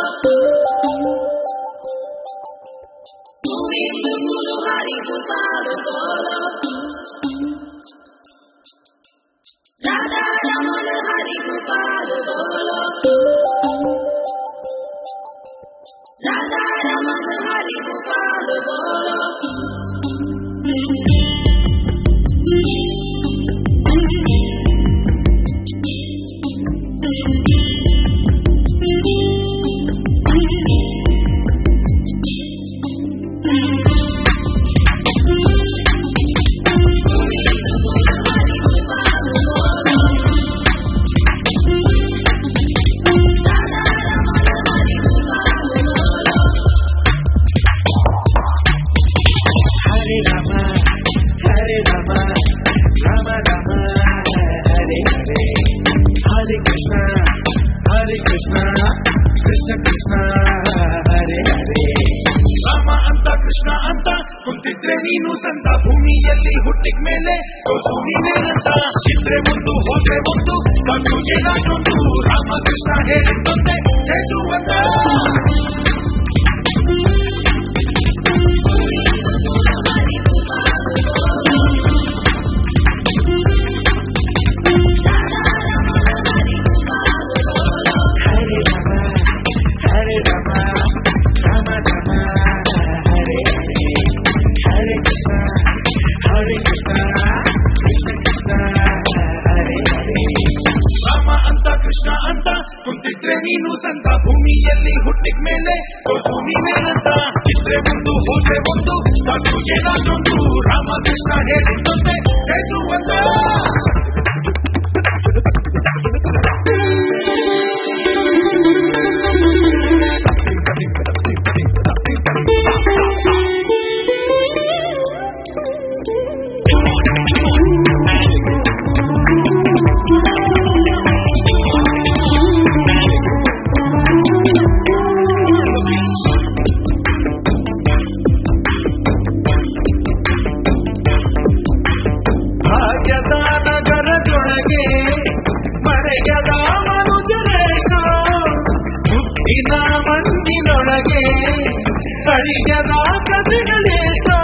ನೀನು ಸಂತ ಭೂಮಿಯಲ್ಲಿ ಹುಟ್ಟಿದ ಮೇಲೆ ನೀನೇನಂತ ಇದ್ರೆ ಒಂದು ಹೋದ್ರೆ ಒಂದು ಕಣ್ಣು ಏನಾದೊಂದು ರಾಮಕೃಷ್ಣ ಹೇಳಿದಂತೆ ಜಯಿಸುವಂತ ನೀನು ಸಂತ ಭೂಮಿಯಲ್ಲಿ ಹುಟ್ಟಿದ ಮೇಲೆ ನೀನೇನಂತ ಇದ್ರೆ ಒಂದು ಹೋದ್ರೆ ಒಂದು ಕಣ್ಣು ಏನಾದೊಂದು ರಾಮಕೃಷ್ಣ ಹೇಳಿದಂತೆ ಜಯಿಸುವಂತ ಹರಿಯದ ಕಥೆಗಳೆಷ್ಟೋ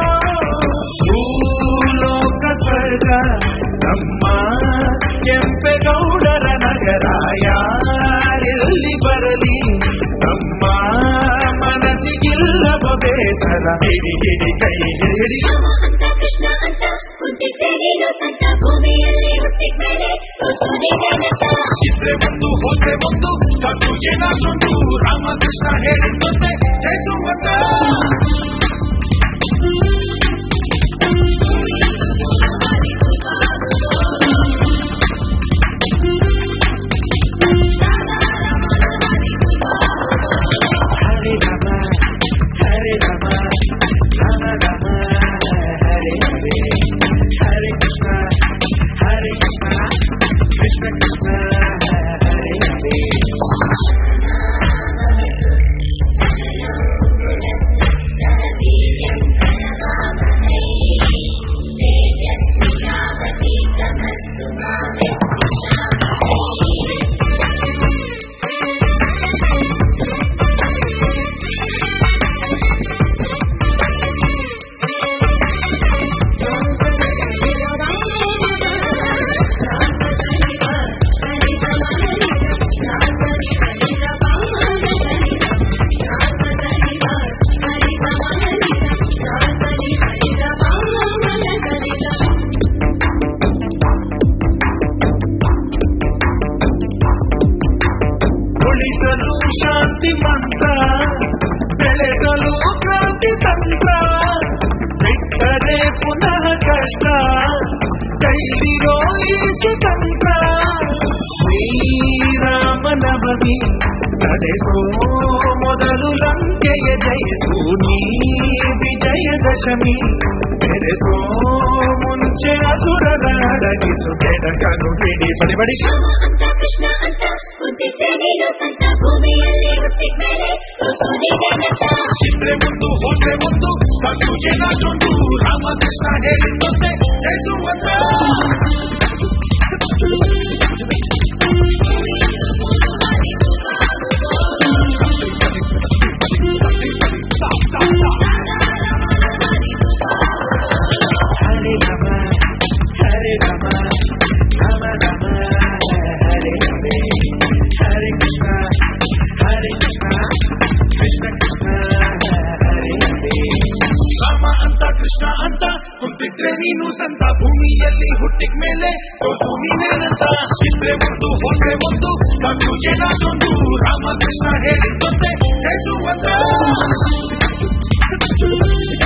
ಭೂಲೋಕ ಸ್ವರ್ಗ ನಮ್ಮ ಕೆಂಪೇಗೌಡರ ನಗರ ಯಾರೆಲ್ಲಿ ಬರಲಿ ನಮ್ಮ ಮನಸ್ಸಿಗಿಲ್ಲವ ಬೇಸರ ಹಿಡಿ ಹಿಡಿ ಕೈ ಹಿಡಿ ಕೃಷ್ಣ ಅಂತ ಕುಂತಿದ್ದೆ ನೀನು ಸಂತ ಭೂಮಿಯಲ್ಲಿ ಹುಟ್ಟಿದ ಮೇಲೆ ಇದ್ರೆ ಒಂದು ಹೋದ್ರೆ ಒಂದು ಕಣ್ಣು ಏನಾದೊಂದು ರಾಮಕೃಷ್ಣ ಹೇಳಿದಂತೆ ಜಯಿಸುವಂತ ಶಾಂತಿ ಮಂತ್ರ ಬೆಳೆಸಲು ಕ್ರಾಂತಿ ತಂತ್ರ ಬಿಟ್ಟರೆ ಪುನಃ ಕಷ್ಟ ಕೈಲಿರೋ ಈಸು ತಂತ್ರ ಶ್ರೀರಾಮನವಮಿ ನಡೆಸೋ ಮೊದಲು ಲಂಕೆಯ ಜಯಿಸು ನೀ ವಿಜಯದಶಮಿ ಬೆರೆಸೋ ಮುಂಚೆ ಅಸುರರ ಅಡಗಿಸು ಬೆಳಕನು ಬಿಡಿ ಬಡಿ ಬಡಿ ಕೃಷ್ಣ ಅಂತ ಕುಂತಿದ್ದೆ ನೀನು ಸಂತ ಭೂಮಿಯಲ್ಲಿ ಹುಟ್ಟಿದ ಮೇಲೆ ಇದ್ರೆ ಒಂದು ಹೋದ್ರೆ ಒಂದು ಕಣ್ಣು ಏನಾದೊಂದು ರಾಮಕೃಷ್ಣ ಹೇಳಿದಂತೆ ಜಯಿಸುವಂತ ರಾಮಕೃಷ್ಣ ಅಂತ ಕುಂತಿದ್ರೆ ನೀನು ಸಂತ. ಭೂಮಿಯಲ್ಲಿ ಹುಟ್ಟಿದ ಮೇಲೆ ತೋರ್ಸು ನೀನೇನಂತ. ಇದ್ರೆ ಒಂದು ಹೋದ್ರೆ ಒಂದು ಕಾಕು ಏನಾದೊಂದು. ರಾಮಕೃಷ್ಣ ಹೇಳಿದ್ದಂತೆ ಜಯಿಸುವಂತ.